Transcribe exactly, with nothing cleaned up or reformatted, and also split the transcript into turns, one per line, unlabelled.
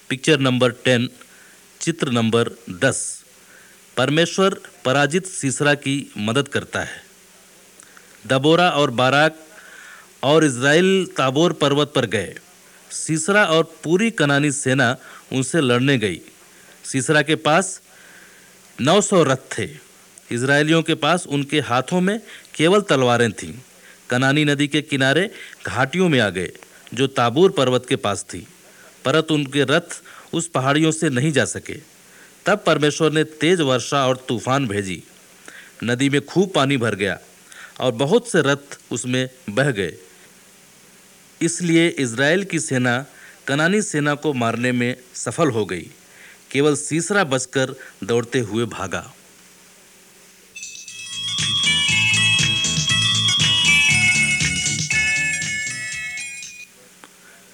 Picture number ten, चित्र number दस। परमेश्वर पराजित सीसरा की मदद करता है। दबोरा और बाराक और इज़राइल ताबोर पर्वत पर गए। सीसरा और पूरी कनानी सेना उनसे लड़ने गई। सीसरा के पास नौ सौ रथ थे। इज़राइलियों के पास उनके हाथों में केवल तलवारें थीं। कनानी नदी के किनारे घाटियों में आ गए, जो ताबोर पर्वत के पास थी, परंतु उनके रथ उस पहाड़ियों से नहीं जा सके। तब परमेश्वर ने तेज वर्षा और तूफान भेजी। नदी में खूब पानी भर गया और बहुत से रथ उसमें बह गए। इसलिए इज़राइल की सेना कनानी सेना को मारने में सफल हो गई। केवल सीसरा बचकर दौड़ते हुए भागा।